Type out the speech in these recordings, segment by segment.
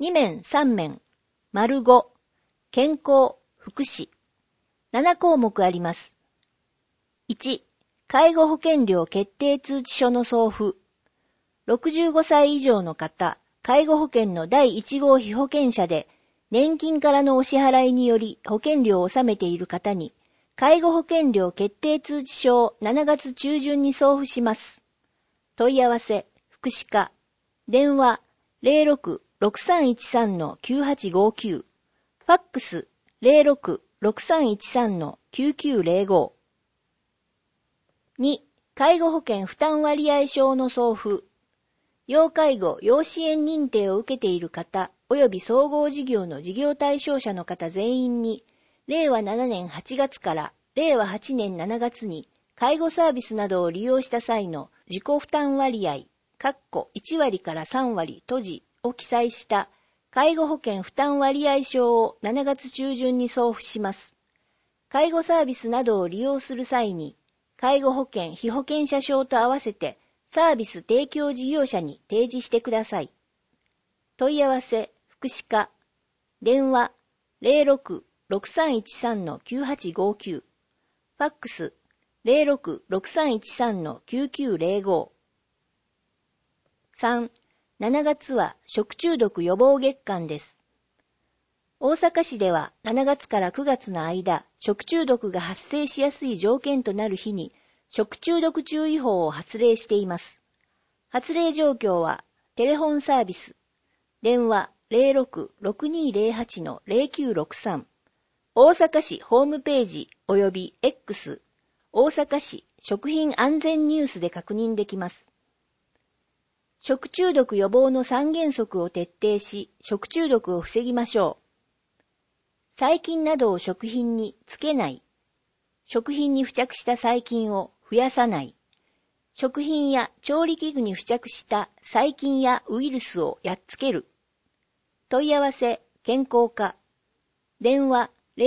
2面3面、丸5、健康、福祉。7項目あります。1、介護保険料決定通知書の送付。65歳以上の方、介護保険の第1号被保険者で、年金からのお支払いにより保険料を納めている方に、介護保険料決定通知書を7月中旬に送付します。問い合わせ、福祉課。電話、06-6313-9859。ファックス、06-6313-9905。2、介護保険負担割合証の送付。要介護・要支援認定を受けている方、及び総合事業の事業対象者の方全員に、令和7年8月から令和8年7月に、介護サービスなどを利用した際の自己負担割合、1割から3割閉じを記載した介護保険負担割合証を7月中旬に送付します。介護サービスなどを利用する際に、介護保険被保険者証と合わせてサービス提供事業者に提示してください。問い合わせ、福祉課。電話、06-6313-9859。ファックス、06-6313-9905。3、7月は食中毒予防月間です。大阪市では7月から9月の間、食中毒が発生しやすい条件となる日に、食中毒注意報を発令しています。発令状況は、テレフォンサービス、電話 06-6208-0963、大阪市ホームページ及び X、大阪市食品安全ニュースで確認できます。食中毒予防の3原則を徹底し、食中毒を防ぎましょう。細菌などを食品につけない。食品に付着した細菌を増やさない。食品や調理器具に付着した細菌やウイルスをやっつける。問い合わせ、健康課。電話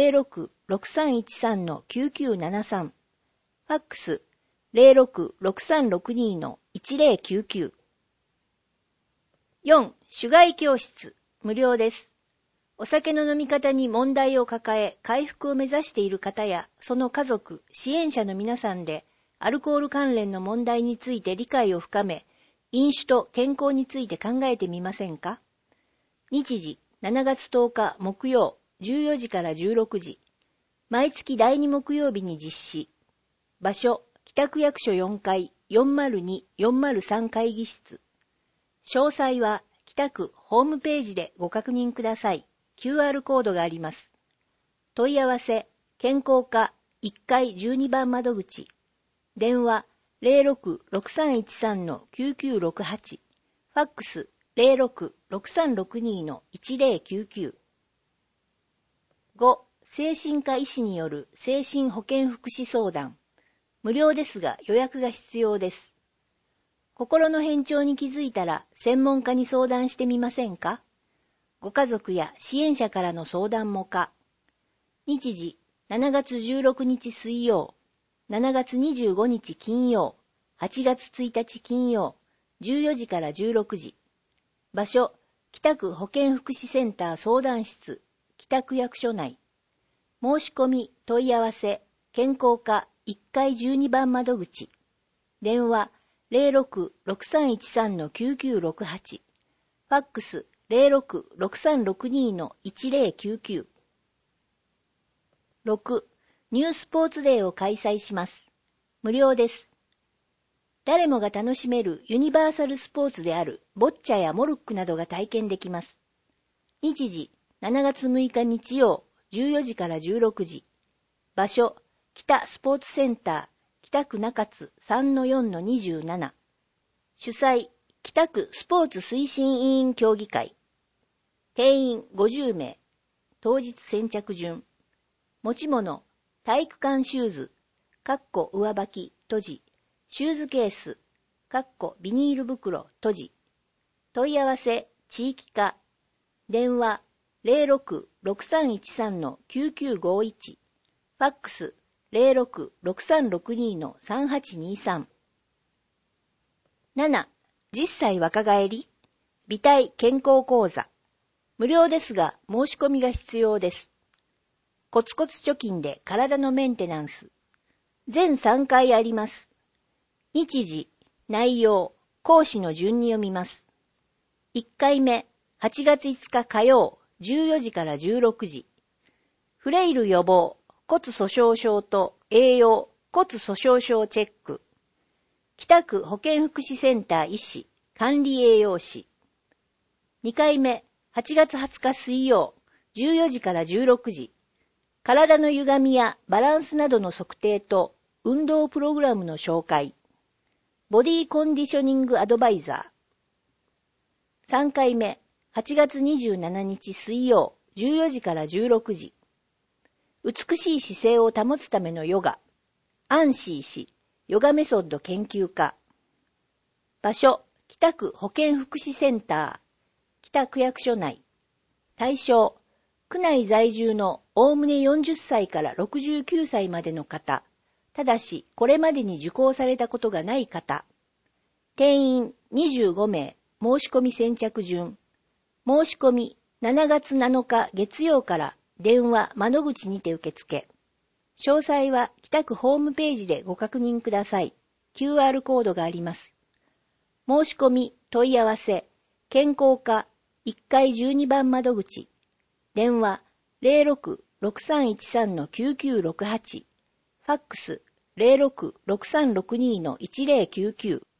06-6313-9973。ファックス06-6362-1099。4. 酒害教室、無料です。お酒の飲み方に問題を抱え、回復を目指している方や、その家族、支援者の皆さんで、アルコール関連の問題について理解を深め、飲酒と健康について考えてみませんか？日時、7月10日木曜、14時から16時。毎月第2木曜日に実施。場所、北区役所4階402-403会議室。詳細は北区ホームページでご確認ください。QR コードがあります。問い合わせ、健康課1階12番窓口。電話06-6313-9968。ファックス06-6362-1099。5. 精神科医師による精神保健福祉相談。無料ですが予約が必要です。心の変調に気づいたら専門家に相談してみませんか？ご家族や支援者からの相談も可。日時、7月16日水曜、7月25日金曜、8月1日金曜、14時から16時。場所、北区保健福祉センター相談室、北区役所内。申し込み、問い合わせ、健康課1階12番窓口。電話06-6313-9968。ファックス06-6362-1099。6. ニュースポーツデーを開催します。無料です。誰もが楽しめるユニバーサルスポーツであるボッチャやモルックなどが体験できます。日時、7月6日日曜、14時から16時。場所、北スポーツセンター、北区中津 3-4-27。主催、北区スポーツ推進委員協議会。定員50名。当日先着順。持ち物、体育館シューズ、上履き、閉じ。シューズケース、ビニール袋、閉じ。問い合わせ、地域課。電話06-6313-9951。ファックス06-6362-3823。7. 10歳若返り美体健康講座。 無料ですが申し込みが必要です。コツコツ貯金で体のメンテナンス。全3回あります。日時、内容、講師の順に読みます。1回目、8月5日火曜、14時から16時。フレイル予防、骨粗鬆症と栄養、骨粗鬆症チェック。北区保健福祉センター医師、管理栄養士。2回目、8月20日水曜、14時から16時。体の歪みやバランスなどの測定と運動プログラムの紹介。ボディコンディショニングアドバイザー。3回目、8月27日水曜、14時から16時。美しい姿勢を保つためのヨガ。アンシー氏、ヨガメソッド研究家。場所、北区保健福祉センター、北区役所内。対象、区内在住のおおむね40歳から69歳までの方、ただしこれまでに受講されたことがない方。定員25名、申し込み先着順。申し込み7月7日月曜から電話窓口にて受付。詳細は北区ホームページでご確認ください。QR コードがあります。申し込み、問い合わせ、健康課1階12番窓口。電話 06-6313-9968。ファックス 06-6362-1099。